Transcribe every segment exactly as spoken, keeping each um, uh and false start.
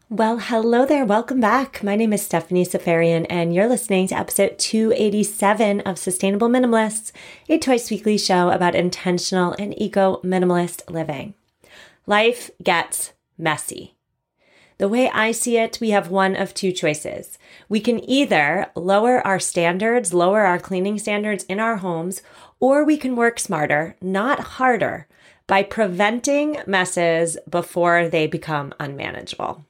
Well, hello there. Welcome back. My name is Stephanie Safarian, and you're listening to episode two eighty-seven of Sustainable Minimalists, a twice weekly show about intentional and eco-minimalist living. Life gets messy. The way I see it, we have one of two choices. We can either lower our standards, lower our cleaning standards in our homes, or we can work smarter, not harder, by preventing messes before they become unmanageable.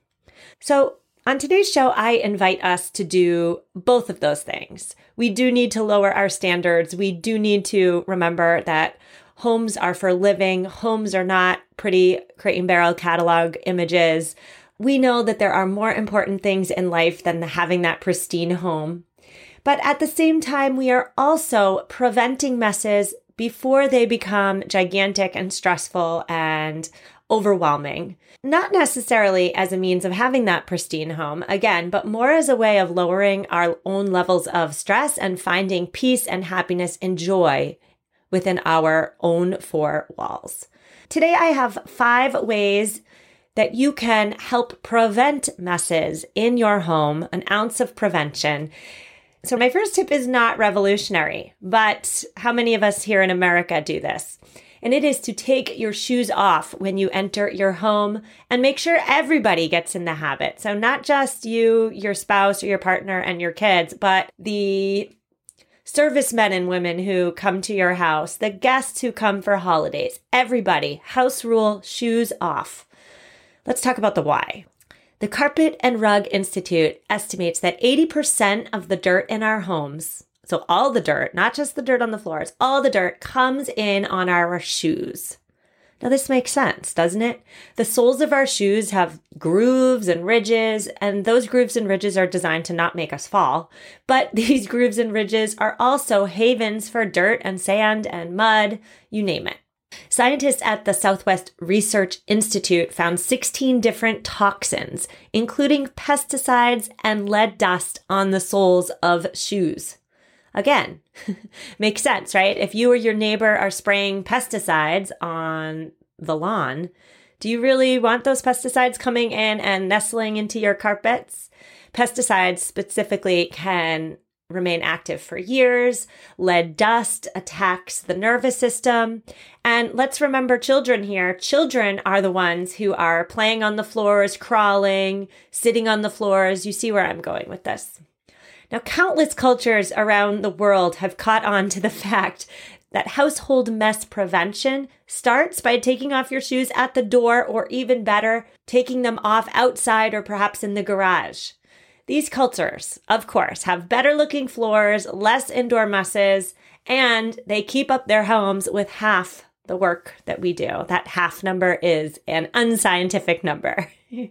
So on today's show, I invite us to do both of those things. We do need to lower our standards. We do need to remember that homes are for living. Homes are not pretty Crate and Barrel catalog images. We know that there are more important things in life than having that pristine home. But at the same time, we are also preventing messes before they become gigantic and stressful and overwhelming. Not necessarily as a means of having that pristine home, again, but more as a way of lowering our own levels of stress and finding peace and happiness and joy within our own four walls. Today, I have five ways that you can help prevent messes in your home, an ounce of prevention. So my first tip is not revolutionary, but how many of us here in America do this? And it is to take your shoes off when you enter your home and make sure everybody gets in the habit. So not just you, your spouse, or your partner, and your kids, but the servicemen and women who come to your house, the guests who come for holidays, everybody, house rule, shoes off. Let's talk about the why. The Carpet and Rug Institute estimates that eighty percent of the dirt in our homes, so all the dirt, not just the dirt on the floors, all the dirt comes in on our shoes. Now this makes sense, doesn't it? The soles of our shoes have grooves and ridges, and those grooves and ridges are designed to not make us fall. But these grooves and ridges are also havens for dirt and sand and mud, you name it. Scientists at the Southwest Research Institute found sixteen different toxins, including pesticides and lead dust on the soles of shoes. Again, makes sense, right? If you or your neighbor are spraying pesticides on the lawn, do you really want those pesticides coming in and nestling into your carpets? Pesticides specifically can remain active for years. Lead dust attacks the nervous system. And let's remember children here. Children are the ones who are playing on the floors, crawling, sitting on the floors. You see where I'm going with this. Now, countless cultures around the world have caught on to the fact that household mess prevention starts by taking off your shoes at the door, or even better, taking them off outside or perhaps in the garage. These cultures, of course, have better looking floors, less indoor messes, and they keep up their homes with half the work that we do. That half number is an unscientific number.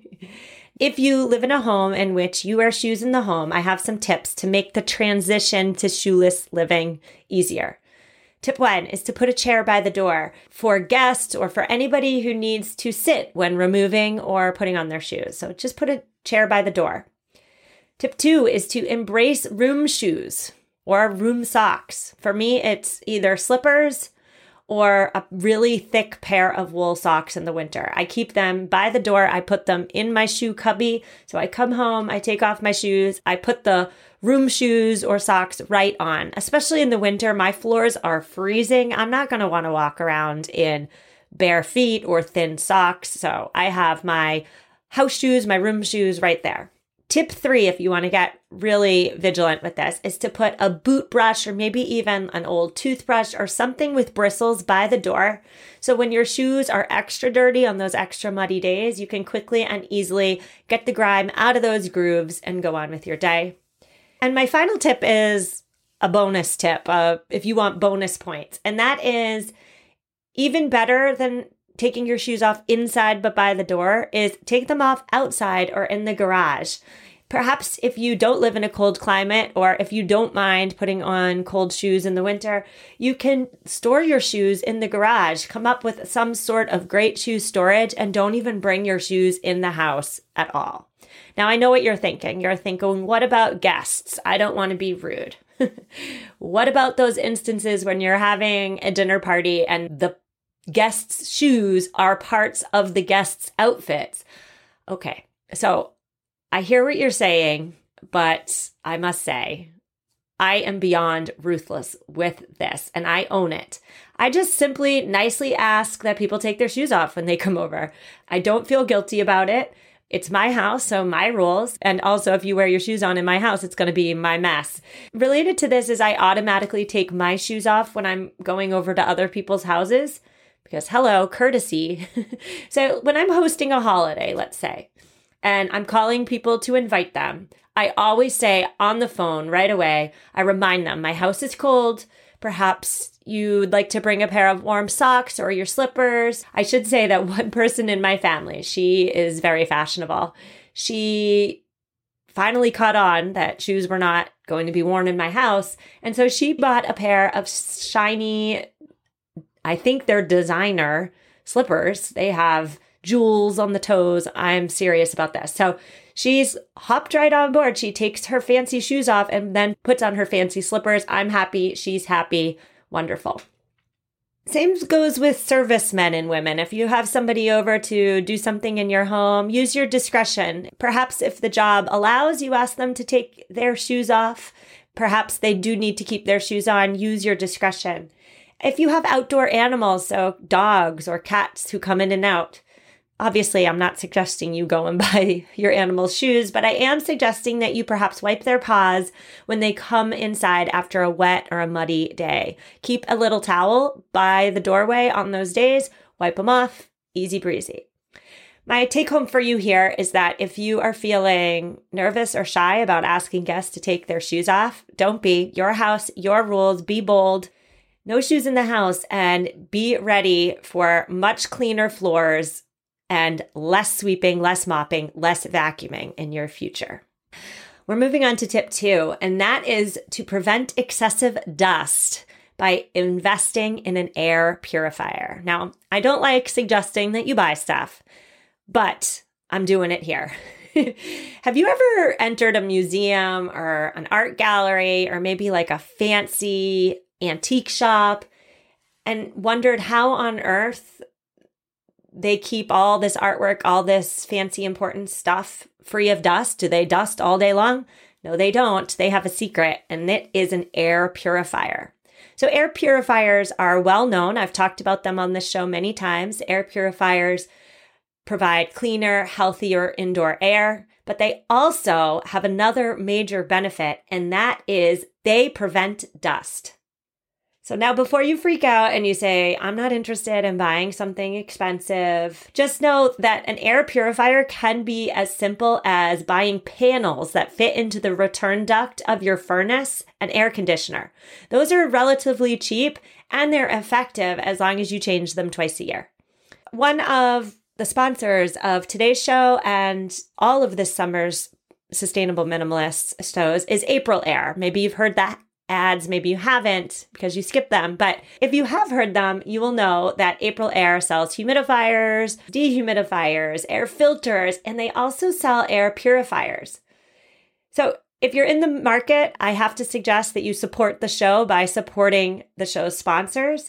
If you live in a home in which you wear shoes in the home, I have some tips to make the transition to shoeless living easier. Tip one is to put a chair by the door for guests or for anybody who needs to sit when removing or putting on their shoes. So just put a chair by the door. Tip two is to embrace room shoes or room socks. For me, it's either slippers or a really thick pair of wool socks in the winter. I keep them by the door. I put them in my shoe cubby. So I come home, I take off my shoes, I put the room shoes or socks right on. Especially in the winter, my floors are freezing. I'm not going to want to walk around in bare feet or thin socks. So I have my house shoes, my room shoes right there. Tip three, if you want to get really vigilant with this, is to put a boot brush or maybe even an old toothbrush or something with bristles by the door. So when your shoes are extra dirty on those extra muddy days, you can quickly and easily get the grime out of those grooves and go on with your day. And my final tip is a bonus tip, uh, if you want bonus points. And that is even better than taking your shoes off inside but by the door is take them off outside or in the garage. Perhaps if you don't live in a cold climate, or if you don't mind putting on cold shoes in the winter, you can store your shoes in the garage. Come up with some sort of great shoe storage and don't even bring your shoes in the house at all. Now, I know what you're thinking. You're thinking, what about guests? I don't want to be rude. What about those instances when you're having a dinner party and the guests' shoes are parts of the guests' outfits? Okay, so I hear what you're saying, but I must say, I am beyond ruthless with this, and I own it. I just simply nicely ask that people take their shoes off when they come over. I don't feel guilty about it. It's my house, so my rules. And also, if you wear your shoes on in my house, it's going to be my mess. Related to this is I automatically take my shoes off when I'm going over to other people's houses because, hello, courtesy. So when I'm hosting a holiday, let's say, and I'm calling people to invite them, I always say on the phone right away, I remind them, my house is cold. Perhaps you'd like to bring a pair of warm socks or your slippers. I should say that one person in my family, she is very fashionable. She finally caught on that shoes were not going to be worn in my house. And so she bought a pair of shiny, I think they're designer slippers. They have jewels on the toes. I'm serious about this. So she's hopped right on board. She takes her fancy shoes off and then puts on her fancy slippers. I'm happy. She's happy. Wonderful. Same goes with servicemen and women. If you have somebody over to do something in your home, use your discretion. Perhaps if the job allows, you ask them to take their shoes off. Perhaps they do need to keep their shoes on. Use your discretion. If you have outdoor animals, so dogs or cats who come in and out, obviously, I'm not suggesting you go and buy your animal's shoes, but I am suggesting that you perhaps wipe their paws when they come inside after a wet or a muddy day. Keep a little towel by the doorway on those days, wipe them off, easy breezy. My take home for you here is that if you are feeling nervous or shy about asking guests to take their shoes off, don't be. Your house, your rules, be bold. No shoes in the house, and be ready for much cleaner floors and less sweeping, less mopping, less vacuuming in your future. We're moving on to tip two, and that is to prevent excessive dust by investing in an air purifier. Now, I don't like suggesting that you buy stuff, but I'm doing it here. Have you ever entered a museum or an art gallery or maybe like a fancy antique shop and wondered how on earth they keep all this artwork, all this fancy important stuff free of dust? Do they dust all day long? No, they don't. They have a secret, and it is an air purifier. So air purifiers are well known. I've talked about them on this show many times. Air purifiers provide cleaner, healthier indoor air, but they also have another major benefit, and that is they prevent dust. So now before you freak out and you say, I'm not interested in buying something expensive, just know that an air purifier can be as simple as buying panels that fit into the return duct of your furnace and air conditioner. Those are relatively cheap and they're effective as long as you change them twice a year. One of the sponsors of today's show and all of this summer's Sustainable Minimalist shows is Aprilaire. Maybe you've heard that ads, maybe you haven't because you skipped them. But if you have heard them, you will know that Aprilaire sells humidifiers, dehumidifiers, air filters, and they also sell air purifiers. So if you're in the market, I have to suggest that you support the show by supporting the show's sponsors.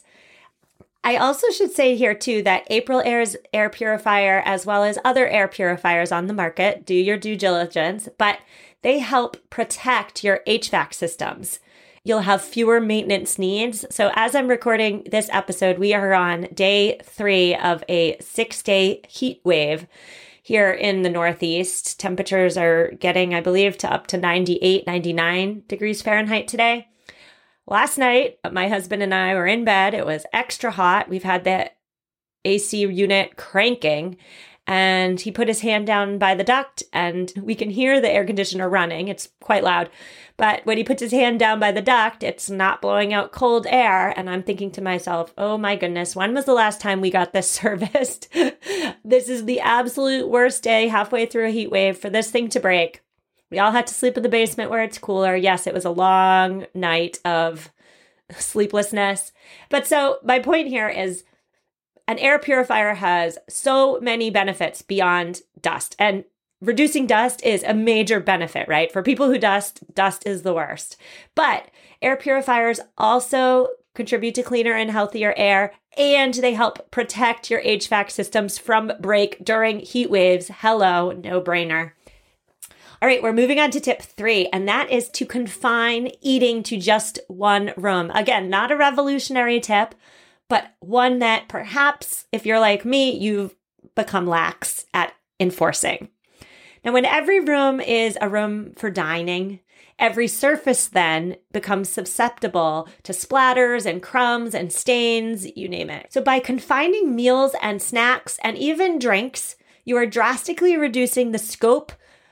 I also should say here too that Aprilaire's air purifier, as well as other air purifiers on the market, do your due diligence, but they help protect your H V A C systems. You'll have fewer maintenance needs. So as I'm recording this episode, we are on day three of a six-day heat wave here in the Northeast. Temperatures are getting, I believe, to up to ninety-eight, ninety-nine degrees Fahrenheit today. Last night, my husband and I were in bed. It was extra hot. We've had the A C unit cranking, and he put his hand down by the duct, and we can hear the air conditioner running. It's quite loud. But when he puts his hand down by the duct, it's not blowing out cold air. And I'm thinking to myself, oh my goodness, when was the last time we got this serviced? This is the absolute worst day halfway through a heat wave for this thing to break. We all had to sleep in the basement where it's cooler. Yes, it was a long night of sleeplessness. But so my point here is an air purifier has so many benefits beyond dust. And reducing dust is a major benefit, right? For people who dust, dust is the worst. But air purifiers also contribute to cleaner and healthier air, and they help protect your H V A C systems from break during heat waves. Hello, no brainer. All right, we're moving on to tip three, and that is to confine eating to just one room. Again, not a revolutionary tip, but one that perhaps, if you're like me, you've become lax at enforcing. Now, when every room is a room for dining, every surface then becomes susceptible to splatters and crumbs and stains, you name it. So by confining meals and snacks and even drinks, you are drastically reducing the scope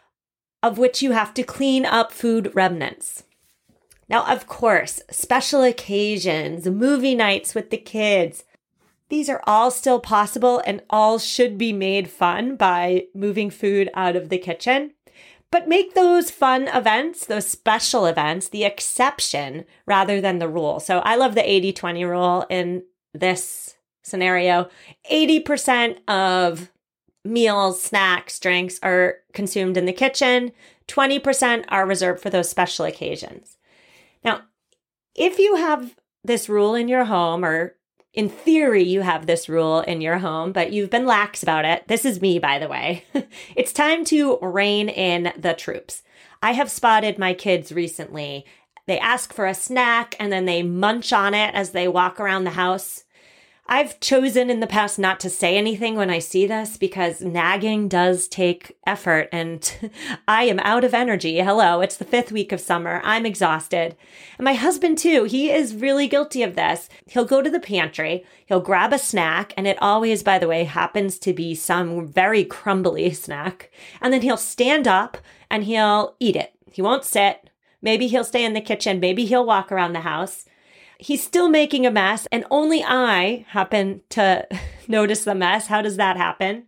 of which you have to clean up food remnants. Now, of course, special occasions, movie nights with the kids, these are all still possible and all should be made fun by moving food out of the kitchen. But make those fun events, those special events, the exception rather than the rule. So I love the eighty twenty rule in this scenario. eighty percent of meals, snacks, drinks are consumed in the kitchen. twenty percent are reserved for those special occasions. Now, if you have this rule in your home, or in theory you have this rule in your home, but you've been lax about it, this is me, by the way, it's time to rein in the troops. I have spotted my kids recently. They ask for a snack and then they munch on it as they walk around the house. I've chosen in the past not to say anything when I see this because nagging does take effort and I am out of energy. Hello, it's the fifth week of summer. I'm exhausted. And my husband too, he is really guilty of this. He'll go to the pantry, he'll grab a snack, and it always, by the way, happens to be some very crumbly snack. And then he'll stand up and he'll eat it. He won't sit. Maybe he'll stay in the kitchen. Maybe he'll walk around the house. He's still making a mess, and only I happen to notice the mess. How does that happen?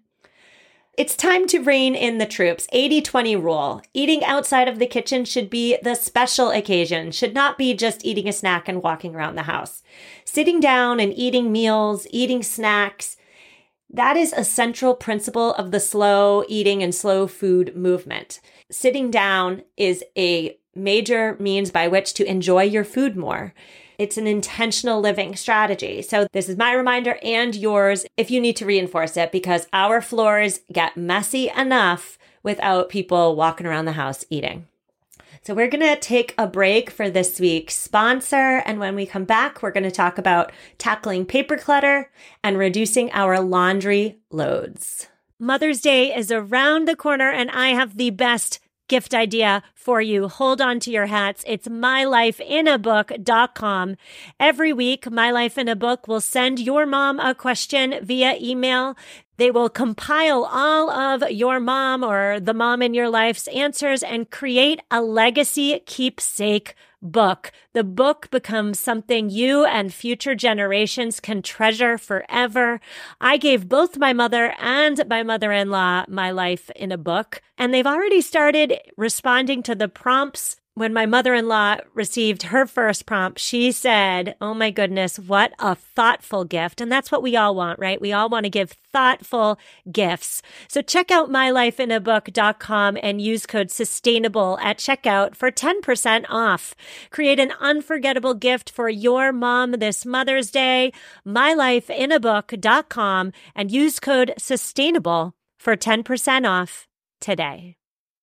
It's time to rein in the troops. eighty twenty rule. Eating outside of the kitchen should be the special occasion, should not be just eating a snack and walking around the house. Sitting down and eating meals, eating snacks, that is a central principle of the slow eating and slow food movement. Sitting down is a major means by which to enjoy your food more. It's an intentional living strategy. So this is my reminder and yours if you need to reinforce it, because our floors get messy enough without people walking around the house eating. So we're going to take a break for this week's sponsor. And when we come back, we're going to talk about tackling paper clutter and reducing our laundry loads. Mother's Day is around the corner and I have the best gift idea for you. Hold on to your hats. It's my life in a book dot com. Every week, My Life in a Book will send your mom a question via email. They will compile all of your mom or the mom in your life's answers and create a legacy keepsake book. The book becomes something you and future generations can treasure forever. I gave both my mother and my mother-in-law my life in a book, and they've already started responding to the prompts. When my mother-in-law received her first prompt, she said, oh my goodness, what a thoughtful gift. And that's what we all want, right? We all want to give thoughtful gifts. So check out my life in a book dot com and use code SUSTAINABLE at checkout for ten percent off. Create an unforgettable gift for your mom this Mother's Day. my life in a book dot com and use code SUSTAINABLE for ten percent off today.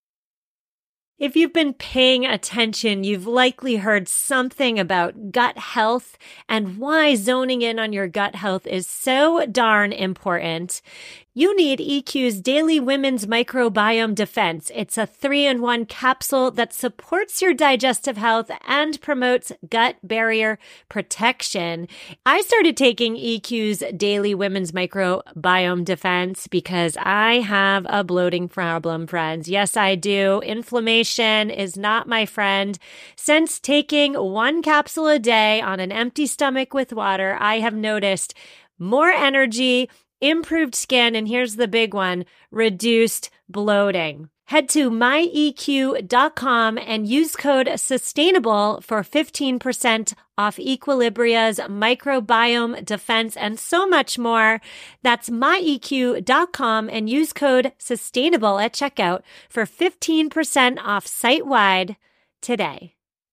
If you've been paying attention, you've likely heard something about gut health and why zoning in on your gut health is so darn important. You need E Q's Daily Women's Microbiome Defense. It's a three-in-one capsule that supports your digestive health and promotes gut barrier protection. I started taking E Q's Daily Women's Microbiome Defense because I have a bloating problem, friends. Yes, I do. Inflammation is not my friend. Since taking one capsule a day on an empty stomach with water, I have noticed more energy, improved skin, and here's the big one, reduced bloating. Head to my E Q dot com and use code SUSTAINABLE for fifteen percent off Equilibria's microbiome defense and so much more. That's my E Q dot com and use code SUSTAINABLE at checkout for fifteen percent off site-wide today.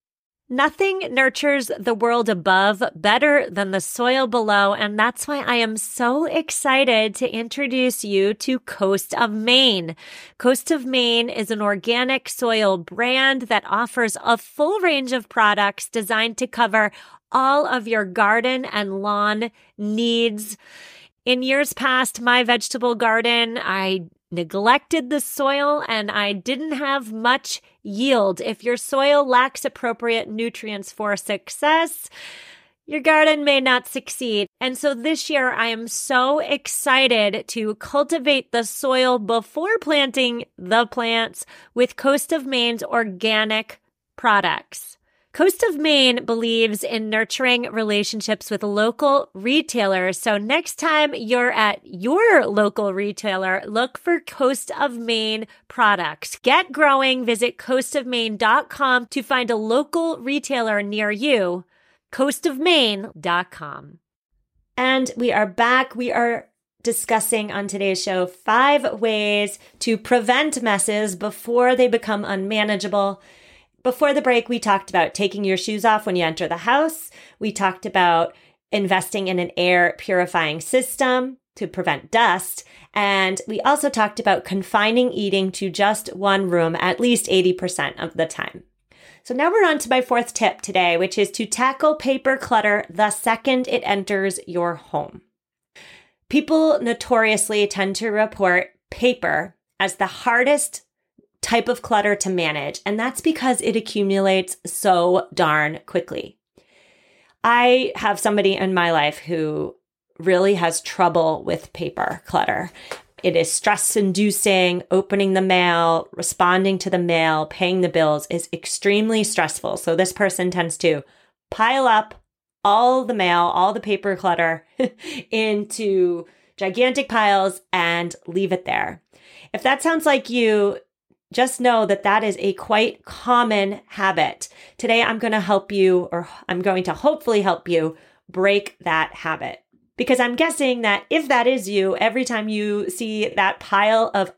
Nothing nurtures the world above better than the soil below, and that's why I am so excited to introduce you to Coast of Maine. Coast of Maine is an organic soil brand that offers a full range of products designed to cover all of your garden and lawn needs. In years past, my vegetable garden, I neglected the soil and I didn't have much yield. If your soil lacks appropriate nutrients for success, your garden may not succeed. And so this year, I am so excited to cultivate the soil before planting the plants with Coast of Maine's organic products. Coast of Maine believes in nurturing relationships with local retailers. So next time you're at your local retailer, look for Coast of Maine products. Get growing. Visit coast of maine dot com to find a local retailer near you. coast of maine dot com. And we are back. We are discussing on today's show five ways to prevent messes before they become unmanageable. Before the break, we talked about taking your shoes off when you enter the house. We talked about investing in an air purifying system to prevent dust. And we also talked about confining eating to just one room at least eighty percent of the time. So now we're on to my fourth tip today, which is to tackle paper clutter the second it enters your home. People notoriously tend to report paper as the hardest type of clutter to manage, and that's because it accumulates so darn quickly. I have somebody in my life who really has trouble with paper clutter. It is stress-inducing. Opening the mail, responding to the mail, paying the bills is extremely stressful. So this person tends to pile up all the mail, all the paper clutter into gigantic piles and leave it there. If that sounds like you, just know that that is a quite common habit. Today, I'm going to help you, or I'm going to hopefully help you break that habit. Because I'm guessing that if that is you, every time you see that pile of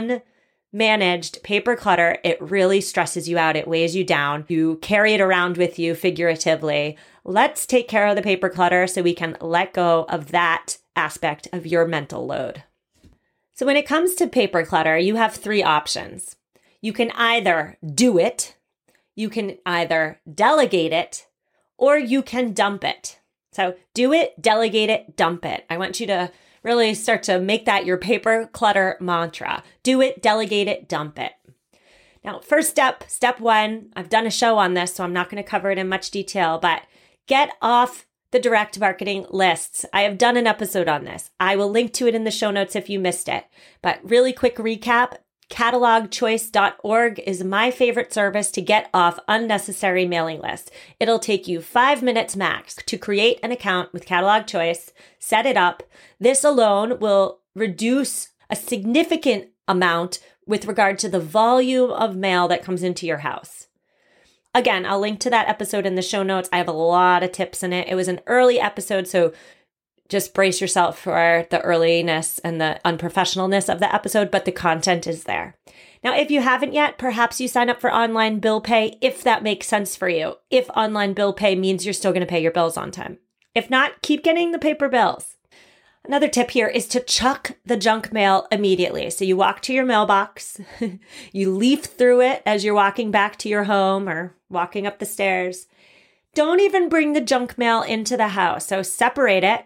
unmanaged paper clutter, it really stresses you out. It weighs you down. You carry it around with you figuratively. Let's take care of the paper clutter so we can let go of that aspect of your mental load. So when it comes to paper clutter, you have three options. You can either do it, you can either delegate it, or you can dump it. So do it, delegate it, dump it. I want you to really start to make that your paper clutter mantra. Do it, delegate it, dump it. Now, first step, step one, I've done a show on this, so I'm not going to cover it in much detail, but get off the direct marketing lists. I have done an episode on this. I will link to it in the show notes if you missed it. But really quick recap, catalog choice dot org is my favorite service to get off unnecessary mailing lists. It'll take you five minutes max to create an account with Catalog Choice, set it up. This alone will reduce a significant amount with regard to the volume of mail that comes into your house. Again, I'll link to that episode in the show notes. I have a lot of tips in it. It was an early episode, so just brace yourself for the earliness and the unprofessionalness of the episode, but the content is there. Now, if you haven't yet, perhaps you sign up for online bill pay if that makes sense for you. If online bill pay means you're still going to pay your bills on time. If not, keep getting the paper bills. Another tip here is to chuck the junk mail immediately. So you walk to your mailbox, you leaf through it as you're walking back to your home or walking up the stairs. Don't even bring the junk mail into the house. So separate it.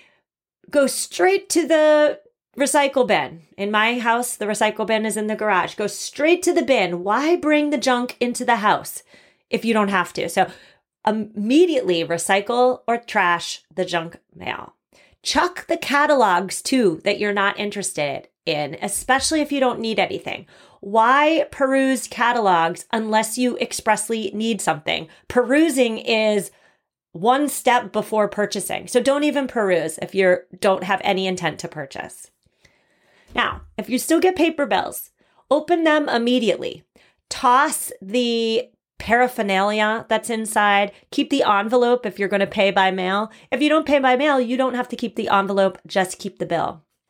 Go straight to the recycle bin. In my house, the recycle bin is in the garage. Go straight to the bin. Why bring the junk into the house if you don't have to? So immediately recycle or trash the junk mail. Chuck the catalogs too that you're not interested in, especially if you don't need anything. Why peruse catalogs unless you expressly need something? Perusing is one step before purchasing. So don't even peruse if you don't have any intent to purchase. Now, if you still get paper bills, open them immediately. Toss the paraphernalia that's inside. Keep the envelope if you're going to pay by mail. If you don't pay by mail, you don't have to keep the envelope, just keep the bill.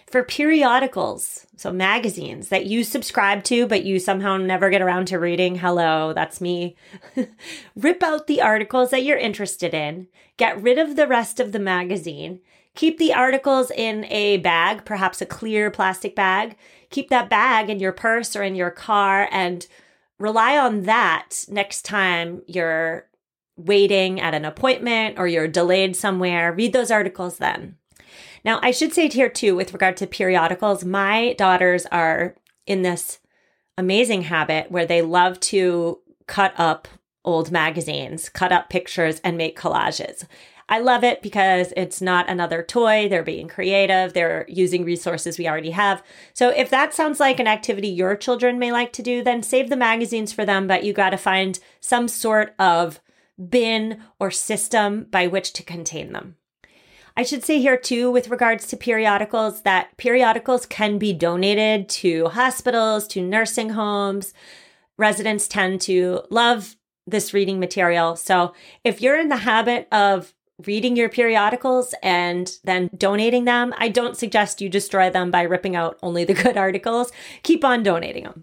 For periodicals, so magazines that you subscribe to, but you somehow never get around to reading, hello, that's me. Rip out the articles that you're interested in, get rid of the rest of the magazine, keep the articles in a bag, perhaps a clear plastic bag. Keep that bag in your purse or in your car and rely on that next time you're waiting at an appointment or you're delayed somewhere. Read those articles then. Now, I should say here too, with regard to periodicals, my daughters are in this amazing habit where they love to cut up old magazines, cut up pictures, and make collages. I love it because it's not another toy. They're being creative. They're using resources we already have. So if that sounds like an activity your children may like to do, then save the magazines for them, but you got to find some sort of bin or system by which to contain them. I should say here too, with regards to periodicals, that periodicals can be donated to hospitals, to nursing homes. Residents tend to love this reading material. So if you're in the habit of reading your periodicals and then donating them, I don't suggest you destroy them by ripping out only the good articles. Keep on donating them.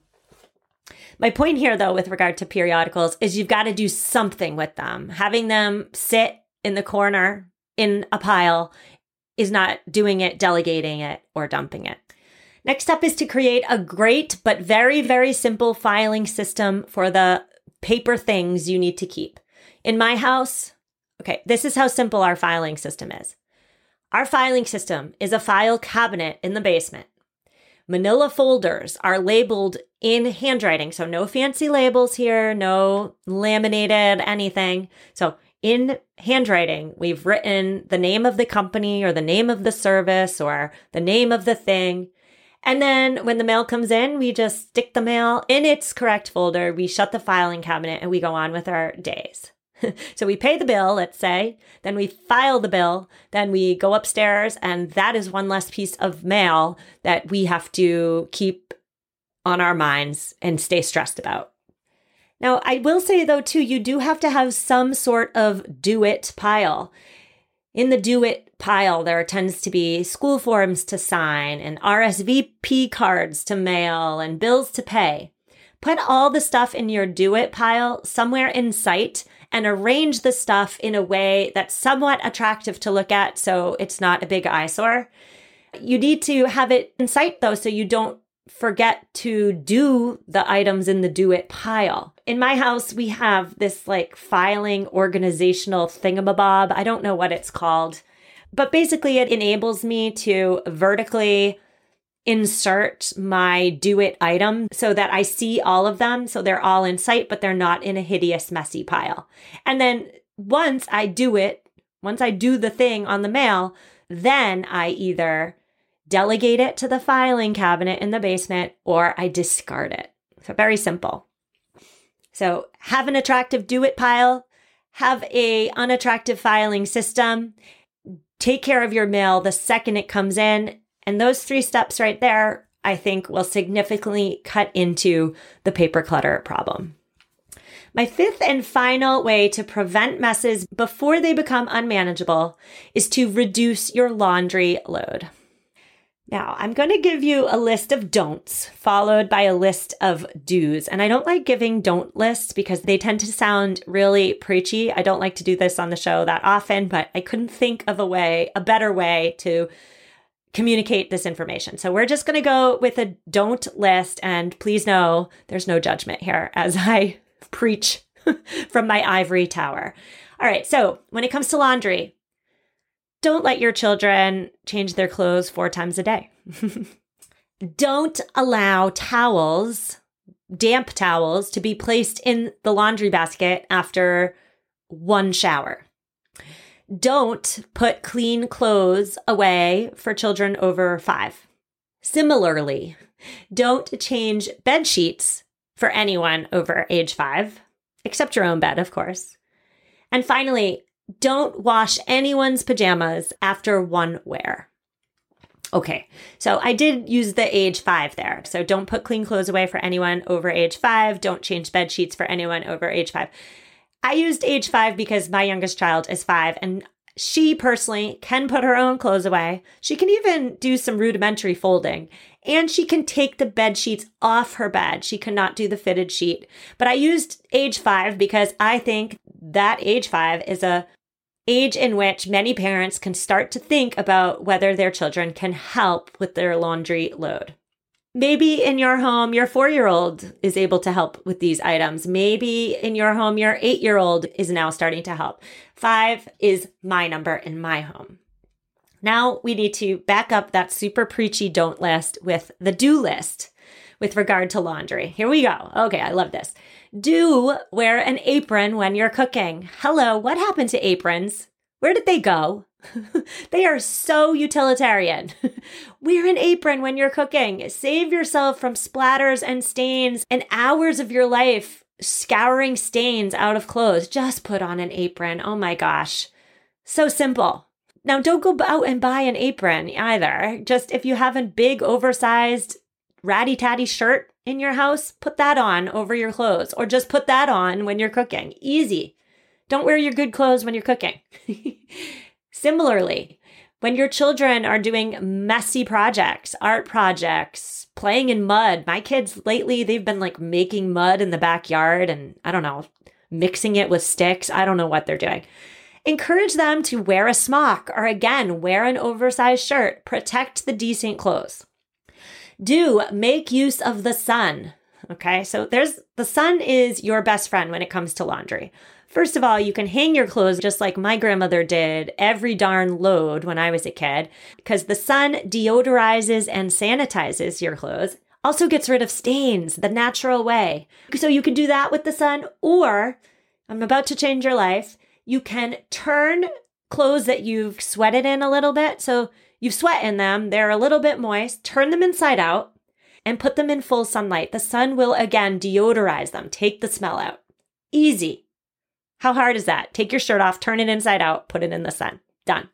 My point here, though, with regard to periodicals is you've got to do something with them. Having them sit in the corner in a pile is not doing it, delegating it, or dumping it. Next up is to create a great but very, very simple filing system for the paper things you need to keep. In my house, okay, this is how simple our filing system is. Our filing system is a file cabinet in the basement. Manila folders are labeled in handwriting, so no fancy labels here, no laminated anything. So in handwriting, we've written the name of the company or the name of the service or the name of the thing. And then when the mail comes in, we just stick the mail in its correct folder. We shut the filing cabinet and we go on with our days. So we pay the bill, let's say, then we file the bill, then we go upstairs, and that is one less piece of mail that we have to keep on our minds and stay stressed about. Now, I will say, though, too, you do have to have some sort of do-it pile. In the do-it pile, there tends to be school forms to sign and R S V P cards to mail and bills to pay. Put all the stuff in your do-it pile somewhere in sight and arrange the stuff in a way that's somewhat attractive to look at so it's not a big eyesore. You need to have it in sight, though, so you don't forget to do the items in the do-it pile. In my house, we have this like filing organizational thingamabob. I don't know what it's called, but basically it enables me to vertically insert my do-it item so that I see all of them. So they're all in sight, but they're not in a hideous, messy pile. And then once I do it, once I do the thing on the mail, then I either delegate it to the filing cabinet in the basement or I discard it. So very simple. So have an attractive do-it pile, have a unattractive filing system, take care of your mail the second it comes in. And those three steps right there, I think, will significantly cut into the paper clutter problem. My fifth and final way to prevent messes before they become unmanageable is to reduce your laundry load. Now, I'm going to give you a list of don'ts followed by a list of do's. And I don't like giving don't lists because they tend to sound really preachy. I don't like to do this on the show that often, but I couldn't think of a way, a better way to communicate this information. So we're just going to go with a don't list, and please know there's no judgment here as I preach from my ivory tower. All right. So when it comes to laundry, don't let your children change their clothes four times a day. Don't allow towels, damp towels, to be placed in the laundry basket after one shower. Don't put clean clothes away for children over five. Similarly, don't change bed sheets for anyone over age five, except your own bed, of course. And finally, don't wash anyone's pajamas after one wear. Okay, so I did use the age five there. So don't put clean clothes away for anyone over age five. Don't change bed sheets for anyone over age five. I used age five because my youngest child is five, and She personally can put her own clothes away. She can even do some rudimentary folding. And she can take the bed sheets off her bed. She cannot do the fitted sheet. But I used age five because I think that age five is a age in which many parents can start to think about whether their children can help with their laundry load. Maybe in your home, your four-year-old is able to help with these items. Maybe in your home, your eight-year-old is now starting to help. Five is my number in my home. Now we need to back up that super preachy don't list with the do list with regard to laundry. Here we go. Okay, I love this. Do wear an apron when you're cooking. Hello, what happened to aprons? Where did they go? They are so utilitarian. Wear an apron when you're cooking. Save yourself from splatters and stains and hours of your life scouring stains out of clothes. Just put on an apron. Oh my gosh. So simple. Now, don't go out and buy an apron either. Just if you have a big, oversized, ratty-tatty shirt in your house, put that on over your clothes, or just put that on when you're cooking. Easy. Don't wear your good clothes when you're cooking. Similarly, when your children are doing messy projects, art projects, playing in mud. My kids lately, they've been like making mud in the backyard and I don't know, mixing it with sticks. I don't know what they're doing. Encourage them to wear a smock or again, wear an oversized shirt. Protect the decent clothes. Do make use of the sun. Okay, so there's the sun is your best friend when it comes to laundry. First of all, you can hang your clothes just like my grandmother did every darn load when I was a kid, because the sun deodorizes and sanitizes your clothes. Also gets rid of stains the natural way. So you can do that with the sun, or I'm about to change your life. You can turn clothes that you've sweated in a little bit. So you've sweat in them. They're a little bit moist. Turn them inside out and put them in full sunlight. The sun will again deodorize them. Take the smell out. Easy. How hard is that? Take your shirt off, turn it inside out, put it in the sun. Done.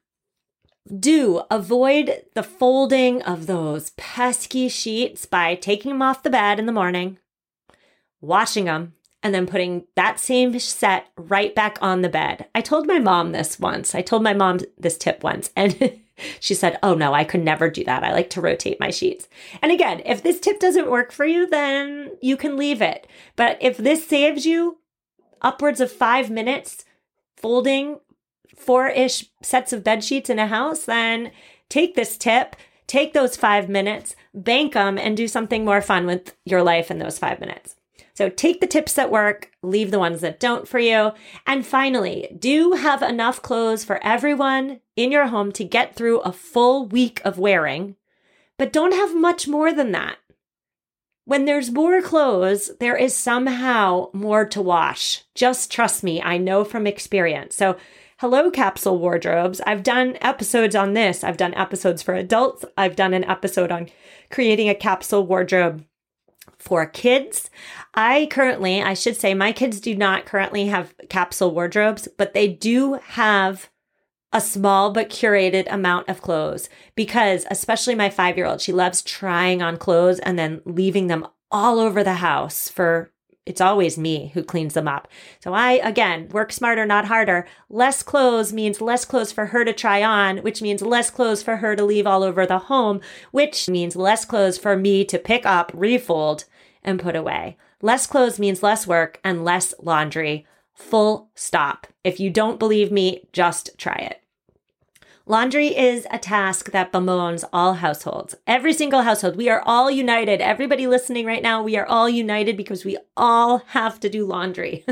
Do avoid the folding of those pesky sheets by taking them off the bed in the morning, washing them, and then putting that same set right back on the bed. I told my mom this once. I told my mom this tip once, and she said, oh no, I could never do that. I like to rotate my sheets. And again, if this tip doesn't work for you, then you can leave it. But if this saves you upwards of five minutes folding four-ish sets of bed sheets in a house, then take this tip, take those five minutes, bank them, and do something more fun with your life in those five minutes. So take the tips that work, leave the ones that don't for you. And finally, do have enough clothes for everyone in your home to get through a full week of wearing, but don't have much more than that. When there's more clothes, there is somehow more to wash. Just trust me, I know from experience. So hello, capsule wardrobes. I've done episodes on this. I've done episodes for adults. I've done an episode on creating a capsule wardrobe for kids. I currently, I should say, my kids do not currently have capsule wardrobes, but they do have a small but curated amount of clothes, because especially my five-year-old, she loves trying on clothes and then leaving them all over the house for, it's always me who cleans them up. So I, again, work smarter, not harder. Less clothes means less clothes for her to try on, which means less clothes for her to leave all over the home, which means less clothes for me to pick up, refold, and put away. Less clothes means less work and less laundry. Full stop. If you don't believe me, just try it. Laundry is a task that bemoans all households. Every single household. We are all united. Everybody listening right now, we are all united because we all have to do laundry.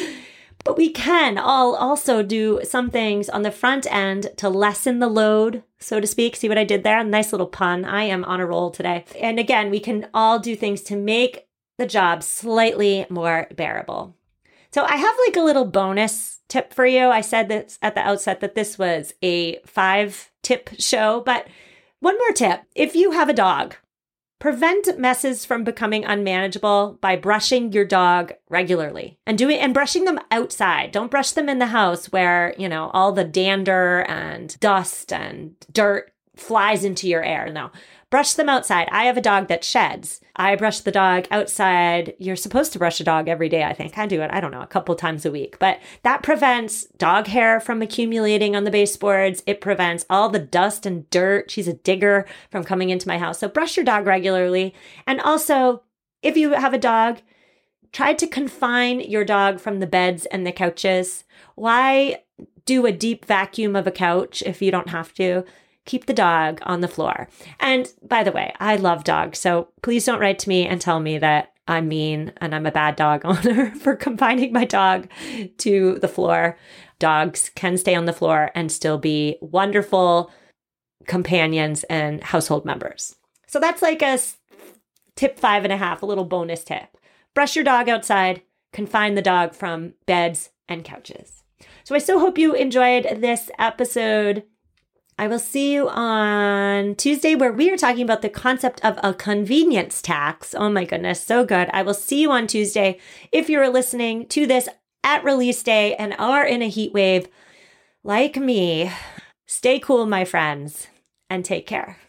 But we can all also do some things on the front end to lessen the load, so to speak. See what I did there? Nice little pun. I am on a roll today. And again, we can all do things to make the job slightly more bearable. So I have like a little bonus tip for you. I said this at the outset that this was a five tip show, but one more tip. If you have a dog, prevent messes from becoming unmanageable by brushing your dog regularly and doing and brushing them outside. Don't brush them in the house where, you know, all the dander and dust and dirt flies into your air. No. brush them outside. I have a dog that sheds. I brush the dog outside. You're supposed to brush a dog every day, I think. I do it, I don't know, a couple times a week. But that prevents dog hair from accumulating on the baseboards. It prevents all the dust and dirt, she's a digger, from coming into my house. So brush your dog regularly. And also, if you have a dog, try to confine your dog from the beds and the couches. Why do a deep vacuum of a couch if you don't have to? Keep the dog on the floor. And by the way, I love dogs, so please don't write to me and tell me that I'm mean and I'm a bad dog owner for confining my dog to the floor. Dogs can stay on the floor and still be wonderful companions and household members. So that's like a tip five and a half, a little bonus tip. Brush your dog outside, confine the dog from beds and couches. So I so hope you enjoyed this episode. I will see you on Tuesday, where we are talking about the concept of a convenience tax. Oh my goodness, so good. I will see you on Tuesday. If you're listening to this at release day and are in a heat wave like me, stay cool, my friends, and take care.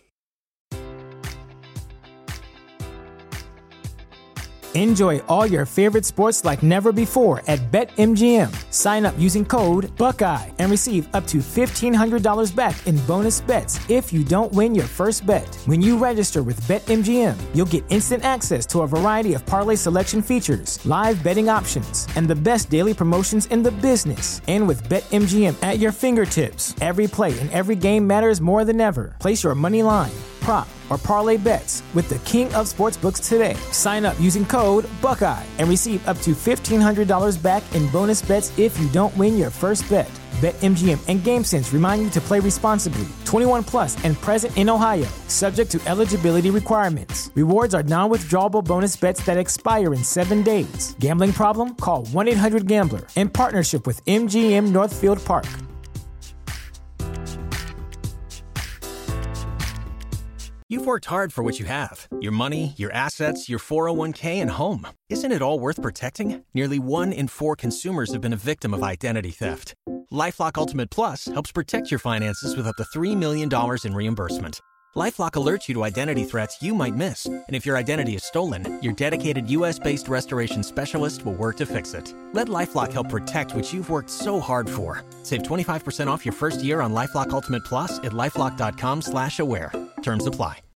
Enjoy all your favorite sports like never before at BetMGM. Sign up using code Buckeye and receive up to fifteen hundred dollars back in bonus bets if you don't win your first bet. When you register with BetMGM, you'll get instant access to a variety of parlay selection features, live betting options, and the best daily promotions in the business. And with BetMGM at your fingertips, every play and every game matters more than ever. Place your money line, prop, or parlay bets with the king of sportsbooks today. Sign up using code Buckeye and receive up to fifteen hundred dollars back in bonus bets if you don't win your first bet. BetMGM and GameSense remind you to play responsibly. twenty-one plus and present in Ohio, subject to eligibility requirements. Rewards are non-withdrawable bonus bets that expire in seven days. Gambling problem? Call one eight hundred gambler. In partnership with M G M Northfield Park. You've worked hard for what you have. Your money, your assets, your four oh one k, and home. Isn't it all worth protecting? Nearly one in four consumers have been a victim of identity theft. LifeLock Ultimate Plus helps protect your finances with up to three million dollars in reimbursement. LifeLock alerts you to identity threats you might miss. And if your identity is stolen, your dedicated U S-based restoration specialist will work to fix it. Let LifeLock help protect what you've worked so hard for. Save twenty-five percent off your first year on LifeLock Ultimate Plus at LifeLock.com slash aware. Terms apply.